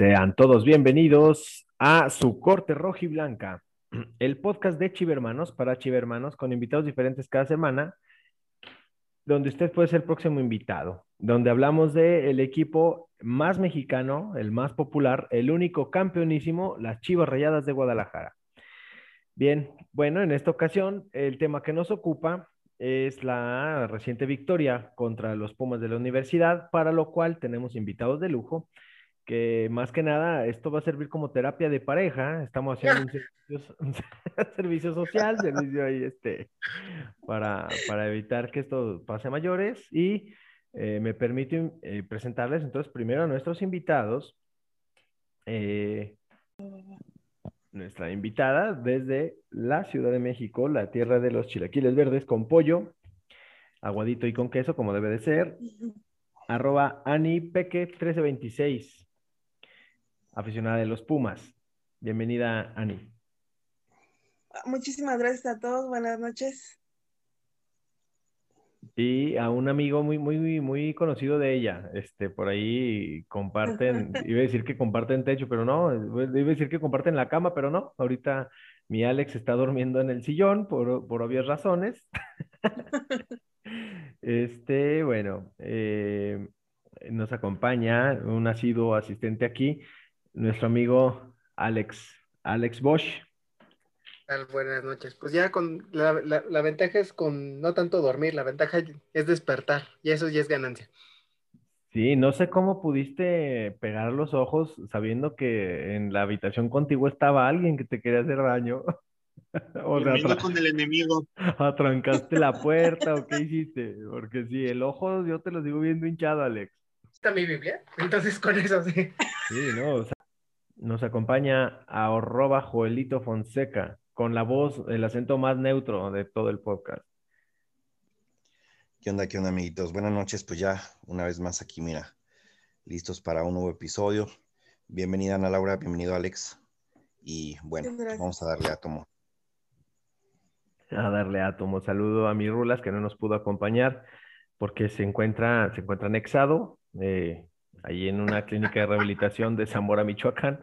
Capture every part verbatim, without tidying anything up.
Sean todos bienvenidos a Su Corte Roja y Blanca, el podcast de Chivermanos para Chivermanos con invitados diferentes cada semana, donde usted puede ser el próximo invitado, donde hablamos del equipo más mexicano, el más popular, el único campeonísimo, las Chivas Rayadas de Guadalajara. Bien, bueno, en esta ocasión el tema que nos ocupa es la reciente victoria contra los Pumas de la Universidad, para lo cual tenemos invitados de lujo, que más que nada esto va a servir como terapia de pareja. Estamos haciendo un servicio, un servicio social, servicio ahí este, para, para evitar que esto pase a mayores. Y eh, me permite eh, presentarles entonces primero a nuestros invitados. Eh, nuestra invitada desde la Ciudad de México, la tierra de los chilaquiles verdes con pollo, aguadito y con queso, como debe de ser. Arroba Ani Peque trece veintiséis, aficionada de los Pumas. Bienvenida, Ani. Muchísimas gracias a todos, buenas noches. Y a un amigo muy, muy, muy conocido de ella, este, por ahí comparten, iba a decir que comparten techo, pero no, iba a decir que comparten la cama, pero no, ahorita mi Alex está durmiendo en el sillón por, por obvias razones. Este, bueno, eh, nos acompaña un asiduo asistente aquí, nuestro amigo Alex, Alex Bosch. Buenas noches. Pues ya con la, la, la ventaja es con no tanto dormir, la ventaja es despertar, y eso ya es ganancia. Sí, no sé cómo pudiste pegar los ojos sabiendo que en la habitación contigo estaba alguien que te quería hacer daño. O sea, Durmiendo atra- con el enemigo. atrancaste la puerta o qué hiciste, porque sí, el ojo yo te lo sigo viendo hinchado, Alex. ¿Está mi Biblia? Entonces con eso sí. Sí, no, o sea, nos acompaña a arroba Joelito Fonseca, con la voz, el acento más neutro de todo el podcast. ¿Qué onda, qué onda, amiguitos? Buenas noches, pues ya una vez más aquí, mira, listos para un nuevo episodio. Bienvenida, Ana Laura, bienvenido, Alex. Y bueno, vamos a darle átomo. A darle átomo. Saludo a mi Rulas, que no nos pudo acompañar porque se encuentra, se encuentra anexado eh, ahí en una clínica de rehabilitación de Zamora, Michoacán.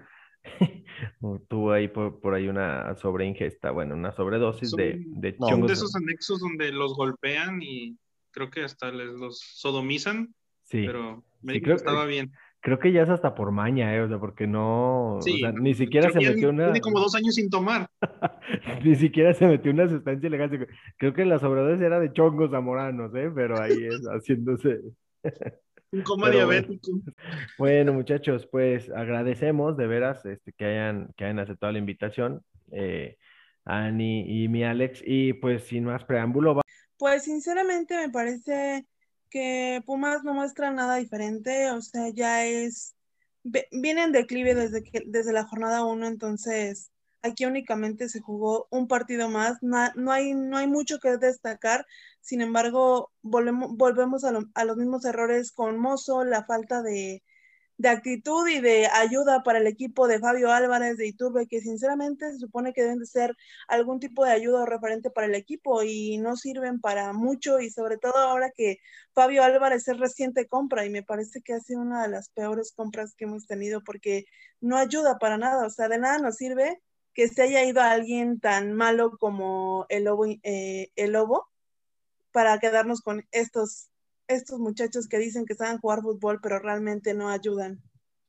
Tuvo ahí por, por ahí una sobreingesta, bueno, una sobredosis Son, de, de No, son chongos. de esos anexos donde los golpean y creo que hasta les los sodomizan, Sí, pero me sí, dijo creo, que estaba bien. creo que ya es hasta por maña, eh, o sea, porque no, o Sí, sea, ni siquiera creo se que ya metió una, tiene como dos años sin tomar. ni siquiera se metió una sustancia ilegal. Creo que la sobredosis era de chongos zamoranos, eh, pero ahí es haciéndose. Un coma Pero bueno. diabético. Bueno, muchachos, pues agradecemos de veras este, que hayan, que hayan aceptado la invitación, eh, Ani y mi Alex, y pues sin más preámbulo, va. Pues sinceramente me parece que Pumas no muestra nada diferente, o sea, ya es, viene en declive desde, que, desde la jornada uno, entonces aquí únicamente se jugó un partido más, no, no, hay, no hay mucho que destacar, sin embargo, volvemos, volvemos a, lo, a los mismos errores con Mozo, la falta de de actitud y de ayuda para el equipo de Fabio Álvarez, de Iturbe, que sinceramente se supone que deben de ser algún tipo de ayuda o referente para el equipo y no sirven para mucho, y sobre todo ahora que Fabio Álvarez es reciente compra y me parece que ha sido una de las peores compras que hemos tenido porque no ayuda para nada, o sea, de nada nos sirve que se haya ido a alguien tan malo como el Lobo, eh, el Lobo para quedarnos con estos estos muchachos que dicen que saben jugar fútbol, pero realmente no ayudan.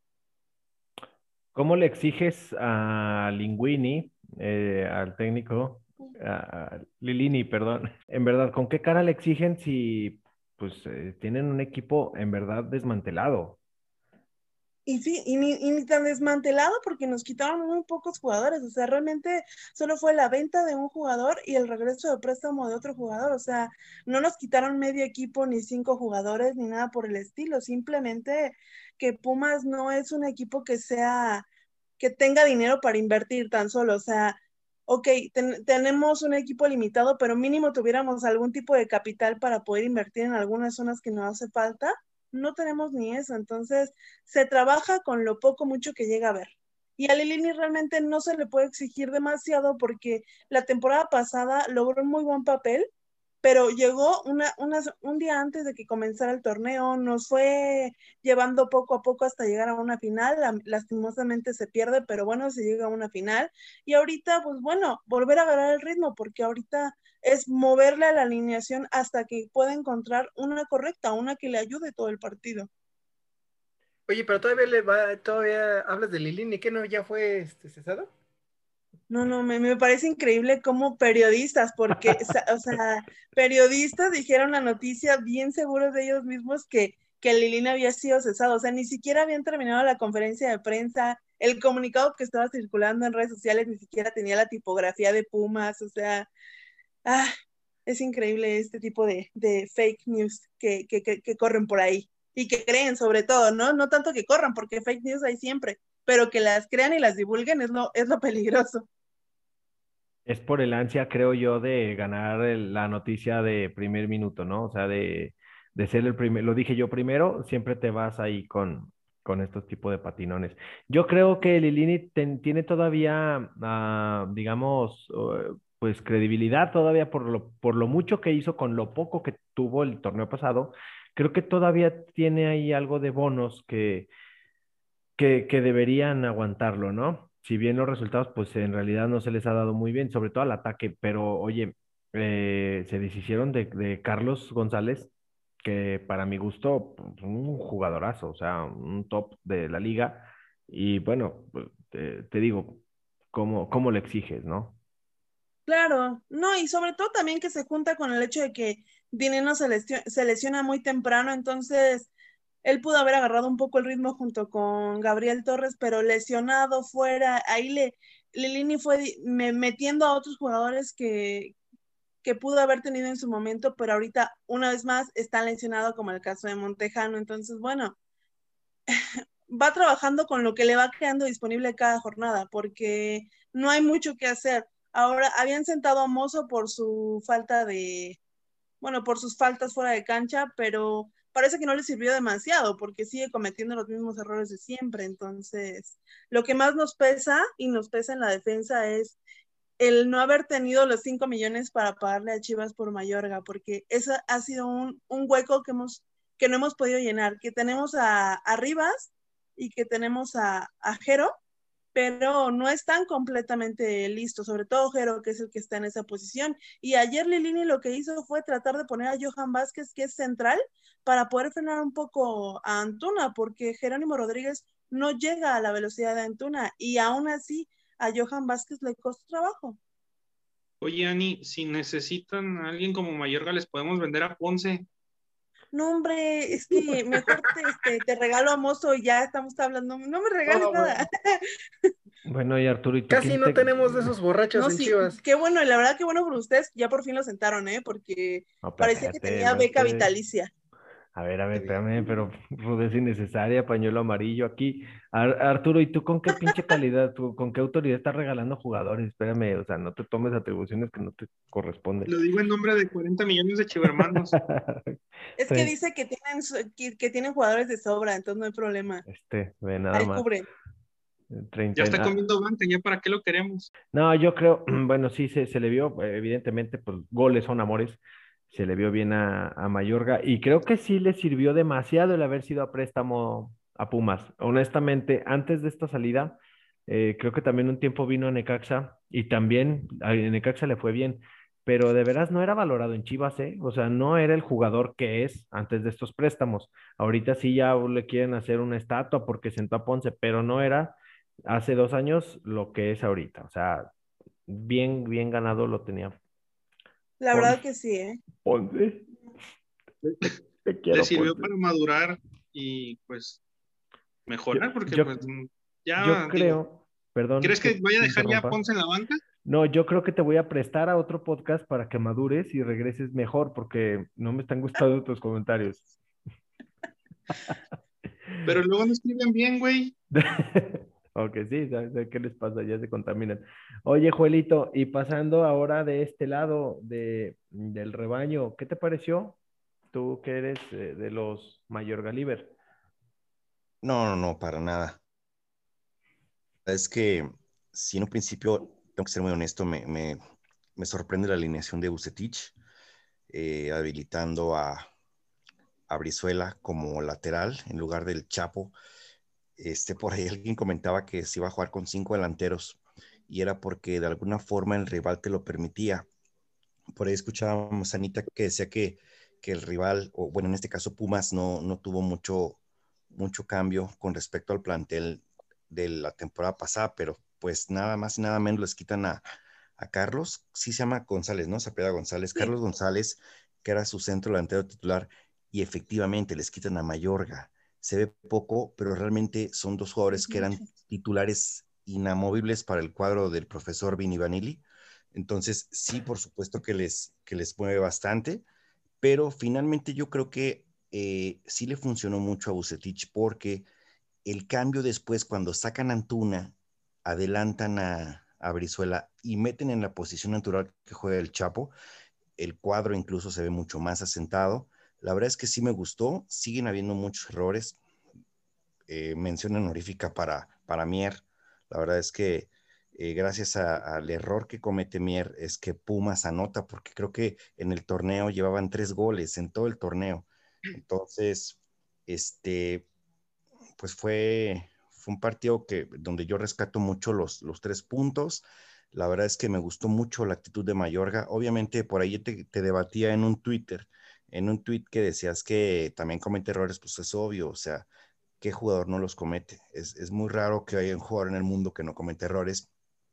¿Cómo le exiges a Linguini, eh, al técnico, a Lilini, perdón, en verdad, con qué cara le exigen si pues eh, tienen un equipo en verdad desmantelado? Y sí, y ni, y ni tan desmantelado porque nos quitaron muy pocos jugadores, o sea, realmente solo fue la venta de un jugador y el regreso de préstamo de otro jugador, o sea, no nos quitaron medio equipo, ni cinco jugadores, ni nada por el estilo, simplemente que Pumas no es un equipo que sea, que tenga dinero para invertir tan solo, o sea, ok, ten, tenemos un equipo limitado, pero mínimo tuviéramos algún tipo de capital para poder invertir en algunas zonas que nos hace falta. No tenemos ni eso, entonces se trabaja con lo poco mucho que llega a ver. Y a Lilini realmente no se le puede exigir demasiado porque la temporada pasada logró un muy buen papel, pero llegó una, unas- un día antes de que comenzara el torneo, nos fue llevando poco a poco hasta llegar a una final, la- lastimosamente se pierde, pero bueno, se llega a una final, y ahorita, pues bueno, volver a agarrar el ritmo, porque ahorita es moverle a la alineación hasta que pueda encontrar una correcta, una que le ayude todo el partido. Oye, pero todavía le va, todavía hablas de Lilini, ¿qué no ya fue este, cesado? No, no, me, me parece increíble como periodistas, porque, sa- o sea, periodistas dijeron la noticia bien seguros de ellos mismos que, que Lilini había sido cesado, o sea, ni siquiera habían terminado la conferencia de prensa, el comunicado que estaba circulando en redes sociales ni siquiera tenía la tipografía de Pumas, o sea, ah, es increíble este tipo de, de fake news que, que, que, que corren por ahí y que creen sobre todo, ¿no? No tanto que corran, porque fake news hay siempre, pero que las crean y las divulguen es lo, es lo peligroso. Es por el ansia, creo yo, de ganar el- la noticia de primer minuto, ¿no? O sea, de, de ser el primer, lo dije yo primero, siempre te vas ahí con, con estos tipos de patinones. Yo creo que Lilini ten- tiene todavía, ah, digamos, eh, pues credibilidad todavía por lo, por lo mucho que hizo con lo poco que tuvo el torneo pasado. Creo que todavía tiene ahí algo de bonos que que, que deberían aguantarlo, ¿no? Si bien los resultados, pues en realidad no se les ha dado muy bien, sobre todo al ataque, pero oye, eh, se deshicieron de, de Carlos González, que para mi gusto, pues, un jugadorazo, o sea, un top de la liga, y bueno, pues, te, te digo, ¿cómo, cómo le exiges, no? Claro, no, y sobre todo también que se junta con el hecho de que Dineno se, lesio- se lesiona muy temprano, entonces él pudo haber agarrado un poco el ritmo junto con Gabriel Torres, pero lesionado fuera, ahí le, Lilini fue di- me- metiendo a otros jugadores que, que pudo haber tenido en su momento, pero ahorita una vez más está lesionado como el caso de Montejano, entonces bueno, va trabajando con lo que le va quedando disponible cada jornada, porque no hay mucho que hacer. Ahora, habían sentado a Mozo por su falta de, bueno, por sus faltas fuera de cancha, pero parece que no le sirvió demasiado, porque sigue cometiendo los mismos errores de siempre. Entonces, lo que más nos pesa y nos pesa en la defensa es el no haber tenido los cinco millones para pagarle a Chivas por Mayorga, porque ese ha sido un, un hueco que, hemos, que no hemos podido llenar, que tenemos a, a Rivas y que tenemos a, a Jero, pero no están completamente listos, sobre todo Jero, que es el que está en esa posición. Y ayer Lilini lo que hizo fue tratar de poner a Johan Vázquez, que es central, para poder frenar un poco a Antuna, porque Jerónimo Rodríguez no llega a la velocidad de Antuna, y aún así a Johan Vázquez le costó trabajo. Oye, Ani, si necesitan a alguien como Mayorga, les podemos vender a Ponce. No, hombre, es que mejor te, este, te regalo a Mozo y ya estamos hablando. No me regales No, güey. nada. Bueno, y Arturo, ¿y tú Casi quién no te... tenemos de esos borrachos No, en sí, Chivas. qué bueno, y la verdad que bueno por ustedes, ya por fin lo sentaron, ¿eh? Porque No, pero parecía que espérate, tenía beca espérate. vitalicia. A ver, a ver, espérame, pero rudeza innecesaria, pañuelo amarillo aquí. Ar- Arturo, ¿y tú con qué pinche calidad, tú, con qué autoridad estás regalando jugadores? Espérame, o sea, no te tomes atribuciones que no te corresponden. Lo digo en nombre de cuarenta millones de chivermanos. Es que Trein- dice que tienen, su- que, que tienen jugadores de sobra, entonces no hay problema. Este, ve nada Ahí más. cubren. Ya treinta. está Ah, comiendo banca, ¿ya para qué lo queremos? no, yo creo, bueno, sí se, se le vio, eh, evidentemente, pues goles son amores. Se le vio bien a, a Mayorga y creo que sí le sirvió demasiado el haber sido a préstamo a Pumas. Honestamente, antes de esta salida, eh, creo que también un tiempo vino a Necaxa y también a Necaxa le fue bien, pero de veras no era valorado en Chivas, ¿eh? O sea, no era el jugador que es antes de estos préstamos. Ahorita sí ya le quieren hacer una estatua porque sentó a Ponce, pero no era hace dos años lo que es ahorita. O sea, bien, bien ganado lo tenía La Ponce. verdad que sí, ¿eh? Ponce. Te Le quiero, sirvió Ponce. para madurar y pues Yo, mejorar, porque yo, pues yo ya digo, creo, perdón ¿crees que que vaya a te dejar ya a interrumpa. Ponce en la banca? No, yo creo que te voy a prestar a otro podcast para que madures y regreses mejor, porque no me están gustando tus comentarios. Pero luego no escriben bien, güey. Ok, sí, ¿sabes qué les pasa? Ya se contaminan. Oye, Juelito, y pasando ahora de este lado de, del rebaño, ¿qué te pareció? Tú que eres eh, de los Mayor Galiber. No, no, no, para nada. Es que si en un principio, tengo que ser muy honesto, me, me, me sorprende la alineación de Vucetich. eh, habilitando a, a Brizuela como lateral en lugar del Chapo. Este, por ahí alguien comentaba que se iba a jugar con cinco delanteros y era porque de alguna forma el rival te lo permitía. Por ahí escuchábamos a Anita que decía que, que el rival, o bueno, en este caso Pumas, no, no tuvo mucho, mucho cambio con respecto al plantel de la temporada pasada, pero pues nada más y nada menos les quitan a, a Carlos, sí se llama González, ¿no? Se apellida González, Sí. Carlos González, que era su centro delantero titular, y efectivamente les quitan a Mayorga. Se ve poco, pero realmente son dos jugadores que eran titulares inamovibles para el cuadro del profesor Vini Vanilli. Entonces, sí, por supuesto que les, que les mueve bastante, pero finalmente yo creo que eh, sí le funcionó mucho a Vucetich porque el cambio después, cuando sacan a Antuna, adelantan a, a Brizuela y meten en la posición natural que juega el Chapo, el cuadro incluso se ve mucho más asentado. La verdad es que sí me gustó, siguen habiendo muchos errores. Eh, mención honorífica para, para Mier. La verdad es que eh, gracias a, al error que comete Mier es que Pumas anota, porque creo que en el torneo llevaban tres goles, en todo el torneo. Entonces, este, pues fue, fue un partido que, donde yo rescato mucho los, los tres puntos. La verdad es que me gustó mucho la actitud de Mayorga. Obviamente por ahí te, te debatía en un Twitter, en un tweet que decías que también comete errores, pues es obvio, o sea, ¿qué jugador no los comete? Es, es muy raro que haya un jugador en el mundo que no comete errores.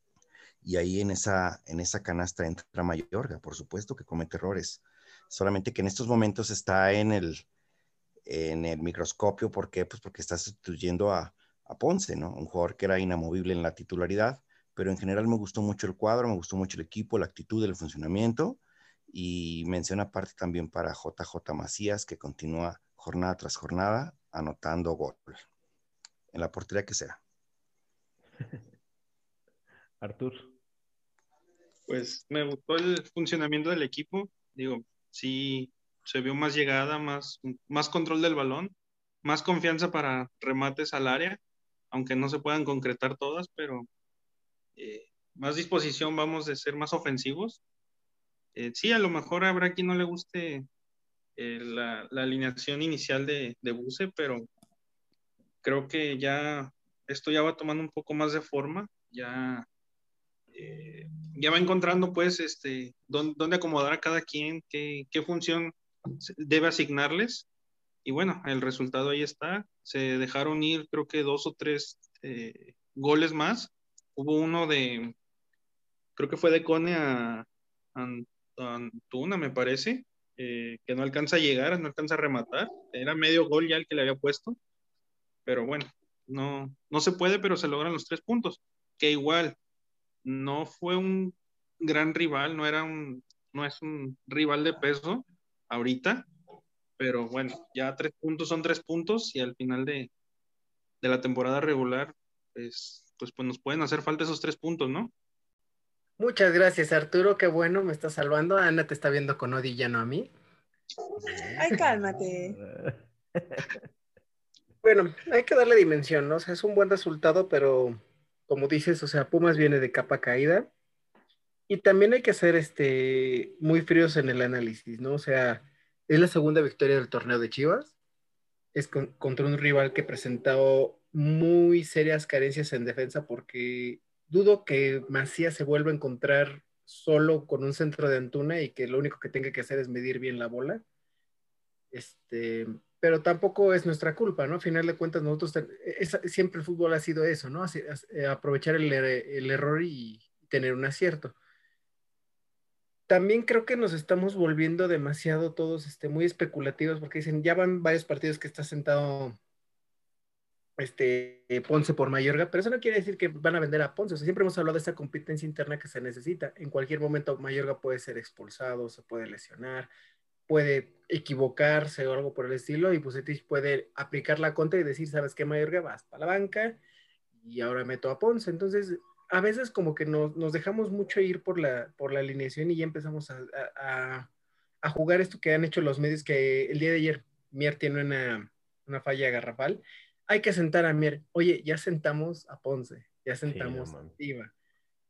Y ahí en esa, en esa canasta entra Mayorga, por supuesto que comete errores. Solamente que en estos momentos está en el, en el microscopio. ¿Por qué? Pues porque está sustituyendo a, a Ponce, ¿no? Un jugador que era inamovible en la titularidad, pero en general me gustó mucho el cuadro, me gustó mucho el equipo, la actitud, el funcionamiento, y mención aparte también para J J Macías, que continúa jornada tras jornada anotando gol en la portería que sea. Artur. Pues me gustó el funcionamiento del equipo. Digo, sí, se vio más llegada, más, más control del balón, más confianza para remates al área, aunque no se puedan concretar todas, pero eh, más disposición, vamos, de ser más ofensivos. Eh, sí, a lo mejor habrá quien no le guste eh, la, la alineación inicial de, de Buse, pero creo que ya esto ya va tomando un poco más de forma, ya, eh, ya va encontrando pues este, dónde, dónde acomodar a cada quien, qué, qué función debe asignarles. Y bueno, el resultado ahí está. Se dejaron ir creo que dos o tres eh, goles más. Hubo uno de, creo que fue de Cone a, a Antuna, me parece, eh, que no alcanza a llegar, no alcanza a rematar. Era medio gol ya el que le había puesto. Pero bueno, no, no se puede, pero se logran los tres puntos. Que igual, no fue un gran rival, no era un, no es un rival de peso ahorita, pero bueno, ya tres puntos son tres puntos y al final de, de la temporada regular, pues, pues, pues nos pueden hacer falta esos tres puntos, ¿no? Muchas gracias, Arturo. Qué bueno, me está salvando. Ana te está viendo con odio y ya no a mí. Ay, cálmate. Bueno, hay que darle dimensión, ¿no? O sea, es un buen resultado, pero como dices, o sea, Pumas viene de capa caída. Y también hay que ser este, muy fríos en el análisis, ¿no? O sea, es la segunda victoria del torneo de Chivas. Es con- contra un rival que presentó muy serias carencias en defensa porque dudo que Macías se vuelva a encontrar solo con un centro de Antuna y que lo único que tenga que hacer es medir bien la bola. Este, pero tampoco es nuestra culpa, ¿no? A final de cuentas, nosotros, ten- es- siempre el fútbol ha sido eso, ¿no? Así- as- eh, aprovechar el, er- el error y tener un acierto. También creo que nos estamos volviendo demasiado todos este, muy especulativos porque dicen, ya van varios partidos que está sentado este, Ponce por Mayorga, pero eso no quiere decir que van a vender a Ponce. O sea, siempre hemos hablado de esa competencia interna que se necesita. En cualquier momento Mayorga puede ser expulsado, se puede lesionar, puede equivocarse o algo por el estilo, y Bucetich puede aplicar la contra y decir, ¿sabes qué, Mayorga? Vas para la banca y ahora meto a Ponce. Entonces, a veces como que nos, nos dejamos mucho ir por la, por la alineación y ya empezamos a, a, a jugar esto que han hecho los medios, que el día de ayer Mier tiene una, una falla garrafal. Hay que sentar a Mier. Oye, ya sentamos a Ponce, ya Sí, no sentamos a mames. Tiva.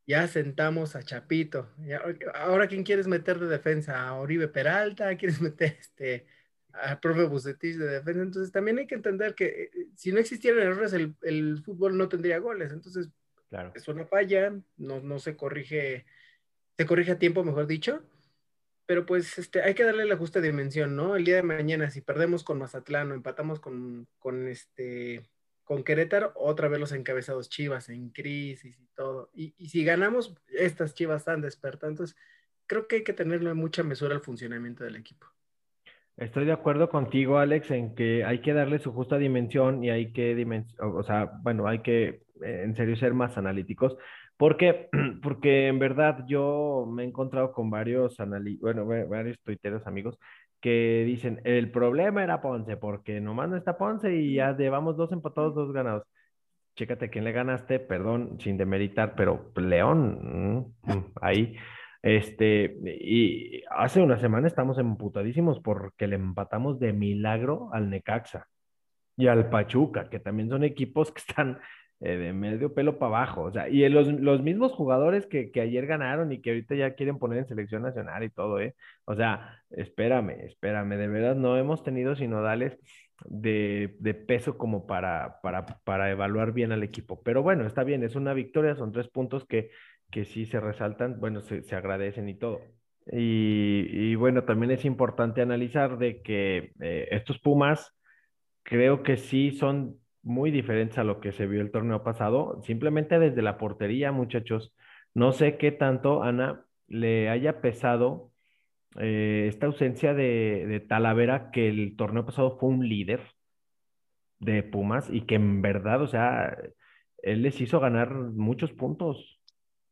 ya sentamos a Chapito. Ya, ahora, ¿quién quieres meter de defensa? ¿A Oribe Peralta? ¿Quieres meter este, al profe Bucetich de defensa? Entonces también hay que entender que eh, si no existieran errores, el, el fútbol no tendría goles. Entonces Claro. es una falla, no, no se corrige, se corrige a tiempo, mejor dicho. Pero pues este, hay que darle la justa dimensión, ¿no? El día de mañana, si perdemos con Mazatlán o empatamos con, con, este, con Querétaro, otra vez los encabezados Chivas en crisis y todo. Y, y si ganamos, estas Chivas están despertando. Entonces, creo que hay que tenerle mucha mesura al funcionamiento del equipo. Estoy de acuerdo contigo, Alex, en que hay que darle su justa dimensión y hay que, dimen- o o sea, bueno, hay que eh, en serio ser más analíticos, porque, porque en verdad yo me he encontrado con varios anali- bueno, va- varios tuiteros amigos que dicen, el problema era Ponce, porque nomás no está Ponce y ya llevamos dos empatados, dos ganados. Chécate a quién le ganaste, perdón, sin demeritar, pero León, mm, mm, ahí. Este, y hace una semana estamos emputadísimos porque le empatamos de milagro al Necaxa y al Pachuca, que también son equipos que están eh, de medio pelo para abajo. O sea, y los, los mismos jugadores que, que ayer ganaron y que ahorita ya quieren poner en selección nacional y todo, ¿eh? O sea, espérame, espérame, de verdad no hemos tenido sinodales de, de peso como para, para, para evaluar bien al equipo. Pero bueno, está bien, es una victoria, son tres puntos que, que sí se resaltan, bueno, se, se agradecen y todo. Y, y bueno, también es importante analizar de que eh, estos Pumas creo que sí son muy diferentes a lo que se vio el torneo pasado, simplemente desde la portería, muchachos. No sé qué tanto, Ana, le haya pesado eh, esta ausencia de, de Talavera, que el torneo pasado fue un líder de Pumas y que en verdad, o sea, él les hizo ganar muchos puntos.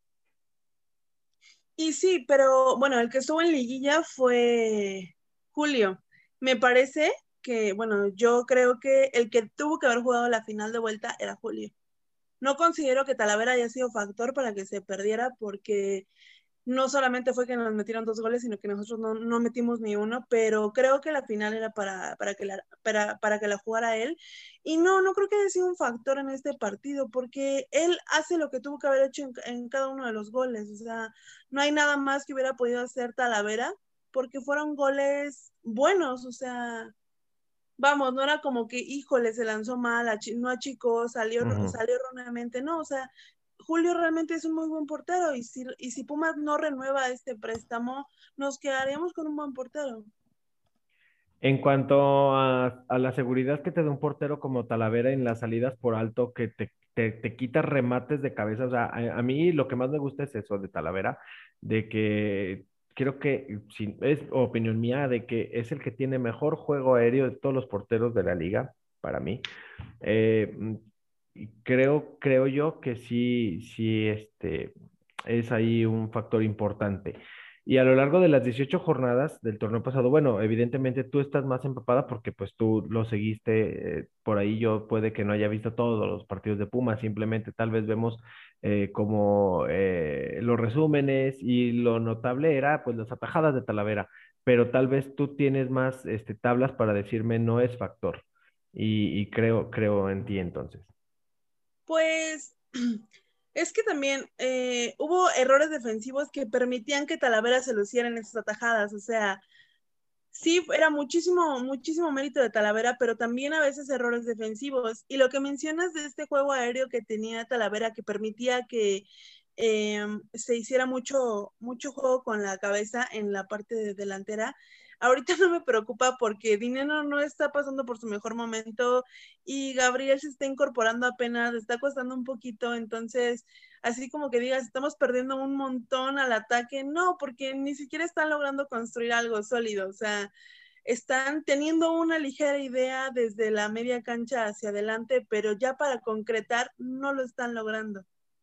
Y sí, pero bueno, el que estuvo en liguilla fue Julio. Me parece que, bueno, yo creo que el que tuvo que haber jugado la final de vuelta era Julio. No considero que Talavera haya sido factor para que se perdiera porque no solamente fue que nos metieron dos goles, sino que nosotros no, no metimos ni uno, pero creo que la final era para, para, que la, para, para que la jugara él. Y no, no creo que haya sido un factor en este partido, porque él hace lo que tuvo que haber hecho en, en cada uno de los goles. O sea, no hay nada más que hubiera podido hacer Talavera, porque fueron goles buenos, o sea, vamos, no era como que, híjole, se lanzó mal, no achicó, salió, Ujú. salió erróneamente, no, o sea, Julio realmente es un muy buen portero y si, y si Pumas no renueva este préstamo, nos quedaríamos con un buen portero. En cuanto a, a la seguridad que te da un portero como Talavera en las salidas por alto, que te, te, te quita remates de cabeza, o sea, a, a mí lo que más me gusta es eso de Talavera, de que creo que, si, es opinión mía, de que es el que tiene mejor juego aéreo de todos los porteros de la liga, para mí. Eh, mm, y creo, creo yo que sí, sí, este, es ahí un factor importante. Y a lo largo de las dieciocho jornadas del torneo pasado, bueno, evidentemente tú estás más empapada porque pues tú lo seguiste, eh, por ahí yo puede que no haya visto todos los partidos de Pumas, simplemente tal vez vemos eh, como eh, los resúmenes y lo notable era pues las atajadas de Talavera, pero tal vez tú tienes más este, tablas para decirme no es factor y, y creo, creo en ti entonces. Pues es que también eh, hubo errores defensivos que permitían que Talavera se luciera en esas atajadas, o sea, sí, era muchísimo, muchísimo mérito de Talavera, pero también a veces errores defensivos. Y lo que mencionas de este juego aéreo que tenía Talavera, que permitía que eh, se hiciera mucho, mucho juego con la cabeza en la parte de delantera, ahorita no me preocupa porque Dinero no está pasando por su mejor momento y Gabriel se está incorporando apenas, está costando un poquito, entonces así como que digas, estamos perdiendo un montón al ataque, no, porque ni siquiera están logrando construir algo sólido, o sea, están teniendo una ligera idea desde la media cancha hacia adelante, pero ya para concretar no lo están logrando.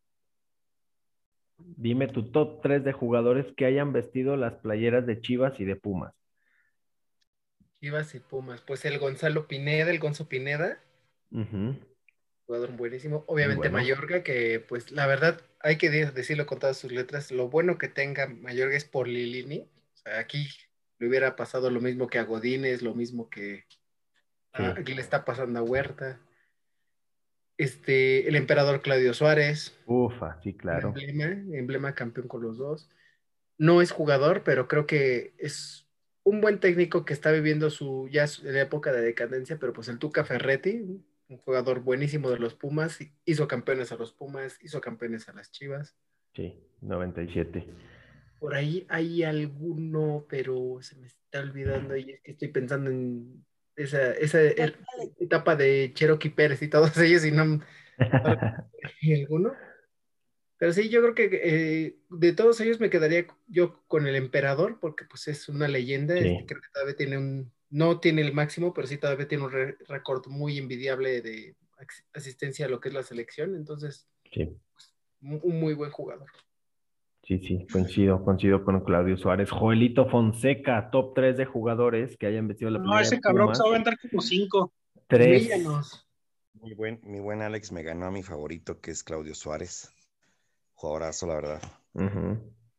Dime tu top tres de jugadores que hayan vestido las playeras de Chivas y de Pumas. Chivas y Pumas. Pues el Gonzalo Pineda, el Gonzo Pineda, Ujú. jugador buenísimo. Muy Obviamente bueno. Mayorga, que pues la verdad hay que de- decirlo con todas sus letras, lo bueno que tenga Mayorga es por Lilini. O sea, aquí le hubiera pasado lo mismo que a Godínez, lo mismo que a, Sí. que le está pasando a Huerta. Este, el emperador Claudio Suárez, Ufa, sí, un claro. emblema, emblema campeón con los dos. No es jugador, pero creo que es un buen técnico que está viviendo su ya su- en época de decadencia, pero pues el Tuca Ferretti, un jugador buenísimo de los Pumas, hizo campeones a los Pumas, hizo campeones a las Chivas. Sí, noventa y siete. Por ahí hay alguno, pero se me está olvidando y es que estoy pensando en esa, esa er- etapa de Cherokee Pérez y todos ellos y no, no hay alguno. Pero sí, yo creo que eh, de todos ellos me quedaría yo con el emperador, porque pues es una leyenda, este, Sí, creo que todavía tiene un, no tiene el máximo, pero sí todavía tiene un re- récord muy envidiable de ax- asistencia a lo que es la selección, entonces sí, un, un muy buen jugador. sí, sí, coincido, coincido con Claudio Suárez. Joelito Fonseca, top tres de jugadores que hayan vestido la No, playera de ese cabrón se Pumas. va a aventar como cinco. Tres. Humíllanos. Mi buen, mi buen Alex me ganó a mi favorito, que es Claudio Suárez. Jugadorazo, la verdad. Ujú.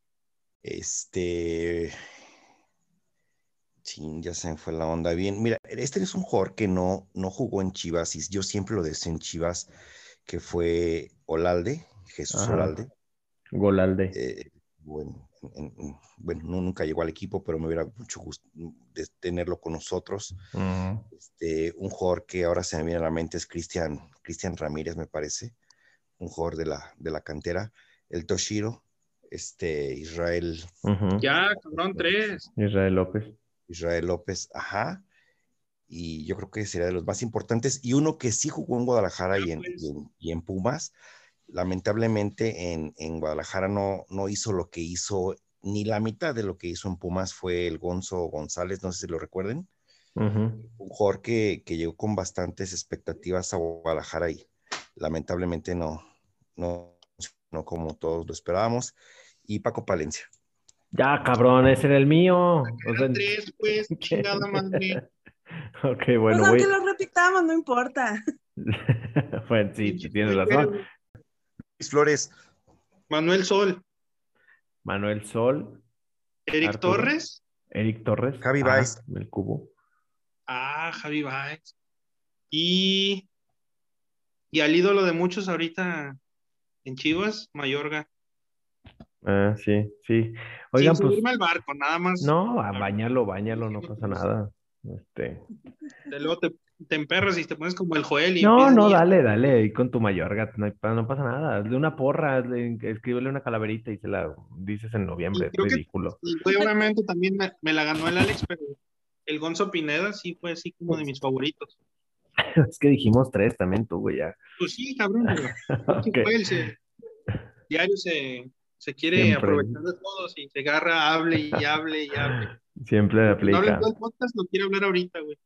Este. Chin, ya se me fue la onda. Bien, mira, este es un jugador que no, no jugó en Chivas y yo siempre lo decía en Chivas, que fue Olalde, Jesús Ajá. Olalde. Golalde. Eh, bueno, en- en- bueno, no, nunca llegó al equipo, pero me hubiera mucho gusto de tenerlo con nosotros. Ujú. Este, un jugador que ahora se me viene a la mente es Cristian, Cristian Ramírez, me parece, un jugador de la, de la cantera. El Toshiro, este, Israel, Ujú. Ya, cabrón, tres. Israel López. Israel López, ajá. Y yo creo que sería de los más importantes. Y uno que sí jugó en Guadalajara y en, y Pues, en, y en Pumas, lamentablemente en, en Guadalajara no, no hizo lo que hizo, ni la mitad de lo que hizo en Pumas fue el Gonzo González, no sé si lo recuerden, Ujú. un jugador que, que llegó con bastantes expectativas a Guadalajara y lamentablemente no, no, no como todos lo esperábamos. Y Paco Palencia. Ya, cabrón, ese era el mío. O sea, eran tres, pues, ¿qué? chingada madre. Ok, Pues bueno, aunque voy. lo repitamos, no importa. Bueno, sí, Pinche tienes Twitter, razón. güey. Luis Flores, Manuel Sol, Manuel Sol, Eric Arturo, Torres. Eric Torres, Javi ah, Baez, el cubo. Ah, Javi Baez. Y, y al ídolo de muchos ahorita en Chivas, Mayorga. Ah, sí, sí. Sin Oigan, pues, subirme al barco, nada más. no, a Ahorita, bañalo, bañalo, no diciendo pasa que los- nada. Este. de luego te, te emperras y te pones como el Joel y No, empiezas no, y dale, dale, y con tu Mayorga, no, hay pa- no pasa nada. Hazle una porra, hazle- escríbele una calaverita y se la dices en noviembre, y es creo que ridículo. y güey, obviamente también me, me la ganó el Alex, pero el Gonzo Pineda sí fue así como de mis favoritos. Es que dijimos tres también tú, güey, ya. Pues sí, cabrón, pero pinche Ok, Joel se, diario se, se quiere siempre, aprovechar de todos y se agarra, hable y hable y hable. siempre Lo que no habla en todo aplica. el podcast lo quiere hablar ahorita, güey.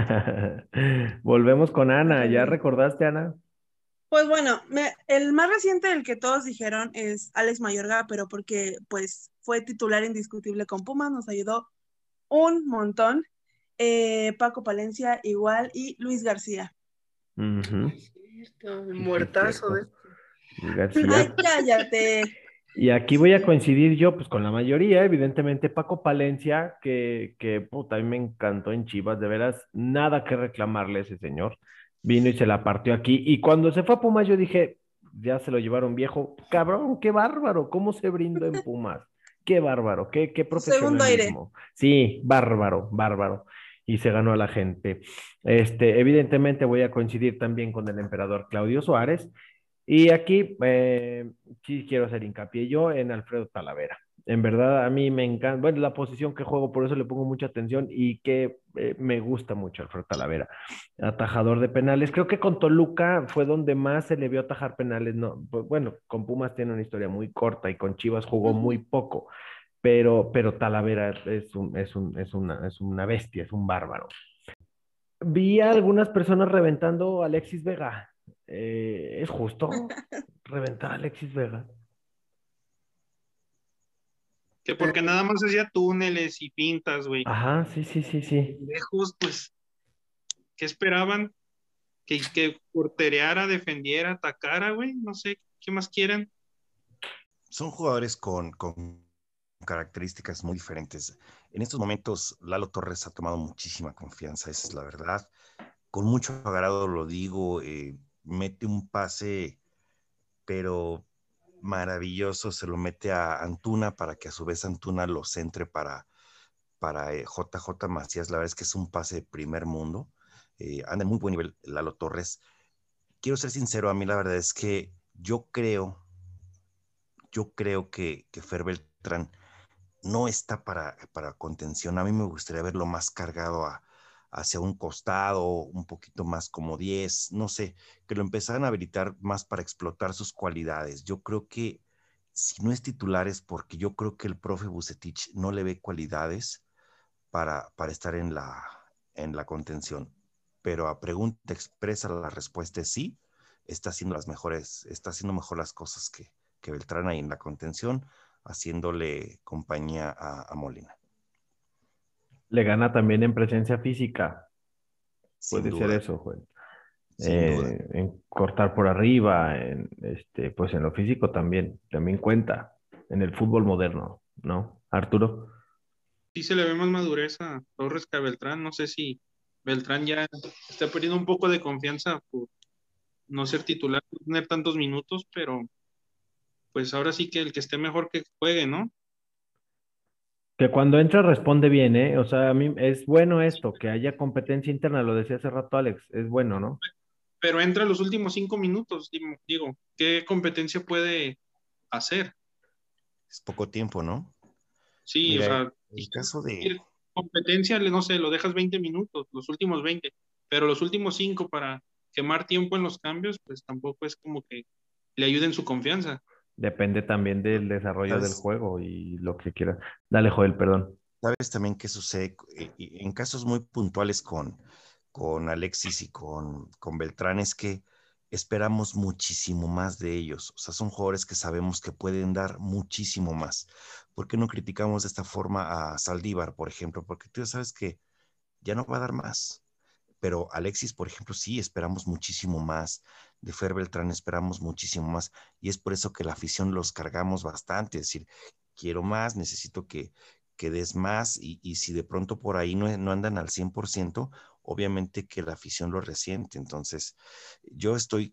Volvemos con Ana, ¿ya Ándale. recordaste, Ana? Pues bueno, me- el más reciente del que todos dijeron es Alex Mayorga, pero porque pues fue titular indiscutible con Pumas, nos ayudó un montón. Eh, Paco Palencia igual y Luis García. Ujú. Es cierto, el Sí, sí, es muertazo de cierto. Luis García. Ay, cállate. Y aquí voy a coincidir yo, pues, con la mayoría, evidentemente Paco Palencia, que, que puta, a mí me encantó en Chivas, de veras, nada que reclamarle a ese señor. Vino y se la partió aquí. Y cuando se fue a Pumas, yo dije, ya se lo llevaron viejo. Cabrón, qué bárbaro, cómo se brindó en Pumas. Qué bárbaro, qué, qué Su segundo aire. profesionalismo. Sí, bárbaro, bárbaro. Y se ganó a la gente. Este, evidentemente voy a coincidir también con el emperador Claudio Suárez. Y aquí eh, sí quiero hacer hincapié yo en Alfredo Talavera. En verdad, a mí me encanta, bueno, la posición que juego, por eso le pongo mucha atención y que eh, me gusta mucho Alfredo Talavera, atajador de penales. Creo que con Toluca fue donde más se le vio atajar penales. No, pues, bueno, con Pumas tiene una historia muy corta y con Chivas jugó muy Ujú. poco, pero, pero Talavera es, un, es, un, es, una, es una bestia, es un bárbaro. Vi a algunas personas reventando a Alexis Vega. Eh, ¿es justo reventar a Alexis Vega? Que porque nada más hacía túneles y pintas, güey. Ajá, sí, sí, sí, sí. Lejos, pues, ¿qué esperaban? Que, que portereara, defendiera, atacara, güey. No sé, ¿qué más quieren? son jugadores con, con características muy diferentes. En estos momentos, Lalo Torres ha tomado muchísima confianza, esa es la verdad. Con mucho agrado lo digo, eh, mete un pase, pero maravilloso, se lo mete a Antuna para que a su vez Antuna lo centre para, para eh, J J Macías. La verdad es que es un pase de primer mundo. Eh, anda en muy buen nivel Lalo Torres. Quiero ser sincero, a mí la verdad es que yo creo, yo creo que, que Fer Beltrán no está para, para contención. A mí me gustaría verlo más cargado a, hacia un costado, un poquito más como diez, no sé, que lo empezaran a habilitar más para explotar sus cualidades. Yo creo que si no es titular es porque yo creo que el profe Vucetich no le ve cualidades para, para estar en la, en la contención. Pero a pregunta expresa la respuesta es sí, está haciendo las mejores, está haciendo mejor las cosas que, que Beltrán ahí en la contención, haciéndole compañía a, a Molina. Le gana también en presencia física. Sin Puede ser duda. eso, güey. Sin duda. Eh, en cortar por arriba, en este, pues en lo físico también, también cuenta en el fútbol moderno, ¿no? Arturo. Sí se le ve más madurez a Torres que a Beltrán. No sé si Beltrán ya está perdiendo un poco de confianza por no ser titular, no tener tantos minutos, pero pues ahora sí que el que esté mejor que juegue, ¿no? Que cuando entra responde bien, ¿eh? O sea, a mí es bueno esto, que haya competencia interna, lo decía hace rato Alex, es bueno, ¿no? Pero entra en los últimos cinco minutos, digo, digo, ¿qué competencia puede hacer? Es poco tiempo, ¿no? Sí, o Mira, sea, el caso de... cualquier competencia, le- no sé, lo dejas veinte minutos, los últimos veinte, pero los últimos cinco para quemar tiempo en los cambios, pues tampoco es como que le ayuden su confianza. Depende también del desarrollo del ¿Sabes? juego y lo que quiera. Dale, Joel, perdón. ¿Sabes también qué sucede eh, y en casos muy puntuales con, con Alexis y con, con Beltrán? Es que esperamos muchísimo más de ellos. O sea, son jugadores que sabemos que pueden dar muchísimo más. ¿Por qué no criticamos de esta forma a Saldívar, por ejemplo? Porque tú ya sabes que ya no va a dar más. Pero Alexis, por ejemplo, sí esperamos muchísimo más. De Fer Beltrán esperamos muchísimo más. Y es por eso que la afición los cargamos bastante. Es decir, quiero más, necesito que, que des más. Y, y si de pronto por ahí no, no andan al cien por ciento, obviamente que la afición lo resiente. Entonces, yo estoy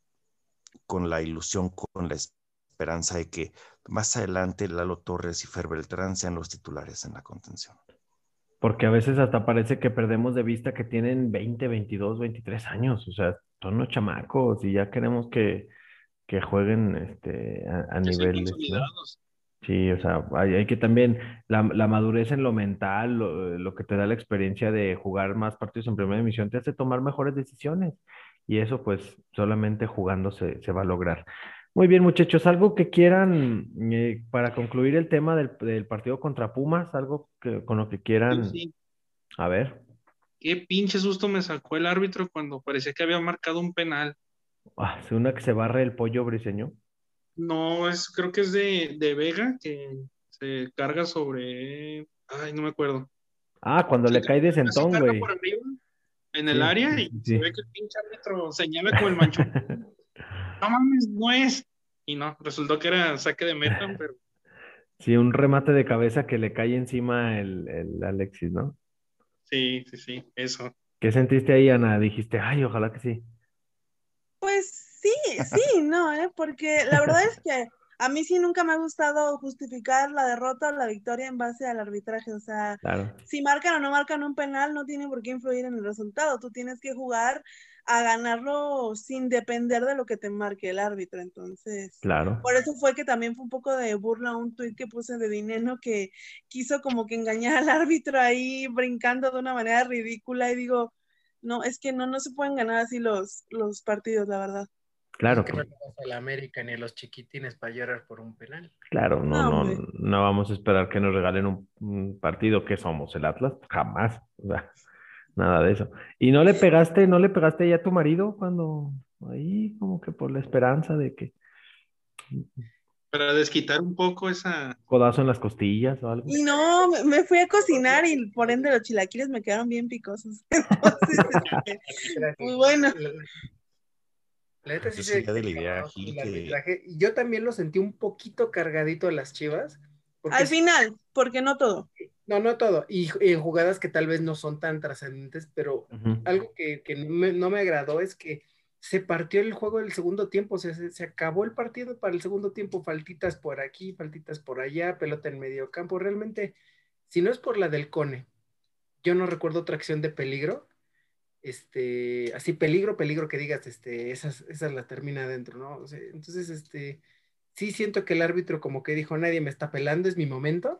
con la ilusión, con la esperanza de que más adelante Lalo Torres y Fer Beltrán sean los titulares en la contención. Porque a veces hasta parece que perdemos de vista que tienen veinte, veintidós, veintitrés años. O sea, son unos chamacos y ya queremos que, que jueguen este, a, a Que estén niveles, ¿no? consolidados. Sí, o sea, hay, hay que también la, la madurez en lo mental, lo, lo que te da la experiencia de jugar más partidos en primera división, te hace tomar mejores decisiones. Y eso, pues, solamente jugando se, se va a lograr. Muy bien, muchachos, algo que quieran eh, para concluir el tema del, del partido contra Pumas, algo que, con lo que Yo quieran, sí, a ver. qué pinche susto me sacó el árbitro cuando parecía que había marcado un penal. Ah, es una que se barre el pollo briseño. No, es, creo que es de, de Vega, que se carga sobre, ay, no me acuerdo. Ah, cuando Se le cae de carga, se sentón, carga por güey. arriba en el Sí, área sí, y sí, se sí. ve que el pinche árbitro señala como el manchón. No mames, no es. Y no, resultó que era saque de meta, pero Sí, un remate de cabeza que le cae encima el, el Alexis, ¿no? sí, sí, sí, eso. ¿Qué sentiste ahí, Ana? Dijiste, ay, ojalá que sí. Pues sí, sí, no, ¿eh? Porque la verdad es que a mí sí nunca me ha gustado justificar la derrota o la victoria en base al arbitraje. O sea, Claro, si marcan o no marcan un penal no tiene por qué influir en el resultado. Tú tienes que jugar a ganarlo sin depender de lo que te marque el árbitro. Entonces, claro. por eso fue que también fue un poco de burla un tuit que puse de Dineno que quiso como que engañar al árbitro ahí brincando de una manera ridícula y digo, no, es que no, no se pueden ganar así los, los partidos, la verdad. Pues es Claro, que no pues, le vas a la América ni a los chiquitines para llorar por un penal. claro, no, No, no, hombre. no vamos a esperar que nos regalen un, un partido que somos el Atlas, jamás. O sea, nada de eso. ¿Y no le pegaste, no le pegaste ya a tu marido cuando ahí como que por la esperanza de que Para desquitar un poco esa, codazo en las costillas o algo? Y no, me, me fui a cocinar y por ende los chilaquiles me quedaron bien picosos. Entonces, este, Era pues que- bueno. La, la neta sí Yo se, sería se de la idea, clavó con Gil, el que arbitraje. Y yo también lo sentí un poquito cargadito a las Chivas, porque Al sí, final, porque no todo. no, no todo, y en jugadas que tal vez no son tan trascendentes, pero Ujú. algo que, que no, me, no me agradó es que se partió el juego del segundo tiempo, o sea, se, se acabó el partido para el segundo tiempo, faltitas por aquí, faltitas por allá, pelota en medio campo, realmente, si no es por la del Cone, yo no recuerdo otra acción de peligro, este, así peligro, peligro que digas, este, esas, esas la termina adentro, ¿no? O sea, entonces, este, sí siento que el árbitro como que dijo, nadie me está pelando, es mi momento,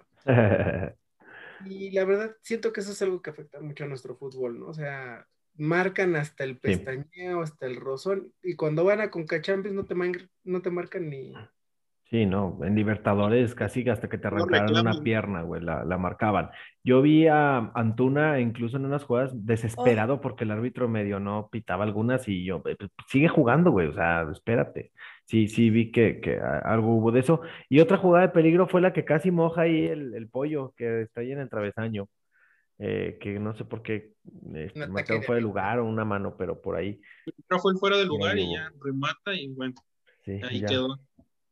y la verdad siento que eso es algo que afecta mucho a nuestro fútbol, ¿no? O sea, marcan hasta el Sí, pestañeo, hasta el rozón, y cuando van a Conca Champions no te, man- no te marcan ni... sí, no, en Libertadores casi hasta que te No arrancaran una reclaman. pierna, güey, la, la marcaban. Yo vi a Antuna incluso en unas jugadas Oh, desesperado porque el árbitro medio no pitaba algunas y yo, "Eh, pues, sigue jugando, güey, o sea, espérate. Sí, sí, vi que, que a- algo hubo de eso. Y otra jugada de peligro fue la que casi moja ahí el, el pollo que está ahí en el travesaño, eh, que no sé por qué un este, ataque marcaron de fuera de risa. lugar o una mano, pero por ahí, No fue fuera de por ahí lugar y ya hubo. remata y bueno, Sí, ahí ya, quedó.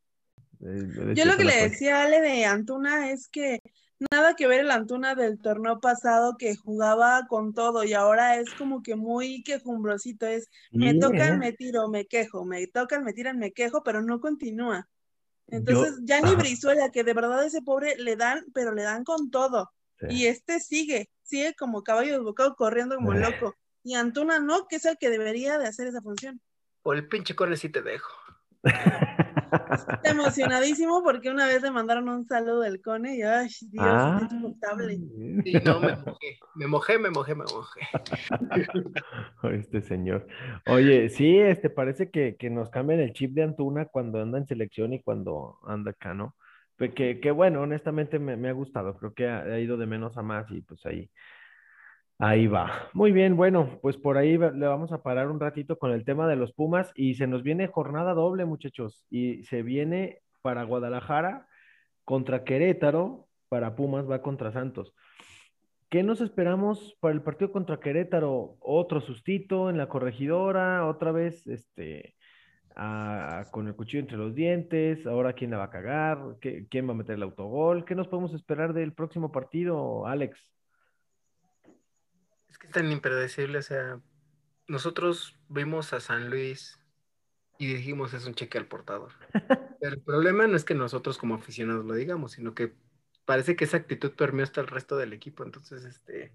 eh, yo lo eso que no le fue. decía a Ale de Antuna es que nada que ver el Antuna del torneo pasado que jugaba con todo y ahora es como que muy quejumbrosito, es me Sí, tocan, ¿eh? me tiro, me quejo, me tocan, me tiran, me quejo, pero no continúa. Entonces, Yo, ya ni ajá, Brizuela, que de verdad ese pobre le dan, pero le dan con todo. sí. Y este sigue, sigue como caballo desbocado corriendo como loco. Y Antuna no, que es el que debería de hacer esa función. O el pinche Cone sí te dejo. Está emocionadísimo porque una vez le mandaron un saludo del Cone y, ay, Dios, se Ah. siente incontable. Sí, no, me mojé, me mojé, me mojé, me mojé. Este señor. Oye, sí, este parece que, que nos cambian el chip de Antuna cuando anda en selección y cuando anda acá, ¿no? Pues que, que bueno, honestamente me, me ha gustado. Creo que ha, ha ido de menos a más y pues ahí, ahí va. Muy bien, bueno, pues por ahí va- le vamos a parar un ratito con el tema de los Pumas y se nos viene jornada doble, muchachos. Y se viene para Guadalajara contra Querétaro, para Pumas va contra Santos. ¿Qué nos esperamos para el partido contra Querétaro? ¿Otro sustito en la corregidora? ¿Otra vez este, a- con el cuchillo entre los dientes? ¿Ahora quién la va a cagar? ¿Qué- ¿Quién va a meter el autogol? ¿Qué nos podemos esperar del próximo partido, Alex? Es que es tan impredecible, o sea, nosotros vimos a San Luis y dijimos es un cheque al portador. Pero el problema no es que nosotros como aficionados lo digamos, sino que parece que esa actitud permeó hasta el resto del equipo, entonces, este,